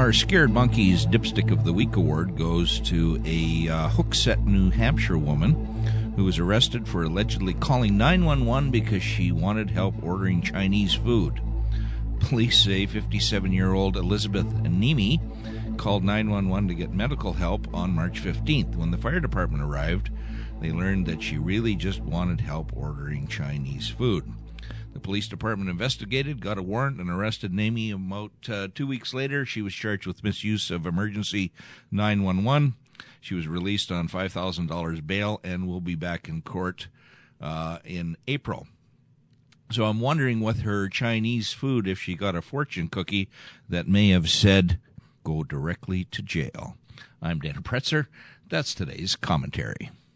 Our Scared Monkeys Dipstick of the Week award goes to a Hooksett, New Hampshire woman who was arrested for allegedly calling 911 because she wanted help ordering Chinese food. Police say 57-year-old Elizabeth Anemi called 911 to get medical help on March 15th. When the fire department arrived, they learned that she really just wanted help ordering Chinese food. The police department investigated, got a warrant, and arrested Anemi. About 2 weeks later, she was charged with misuse of emergency 911. She was released on $5,000 bail and will be back in court in April. So I'm wondering with her Chinese food if she got a fortune cookie that may have said, "Go directly to jail." I'm Dan Pretzer. That's today's commentary.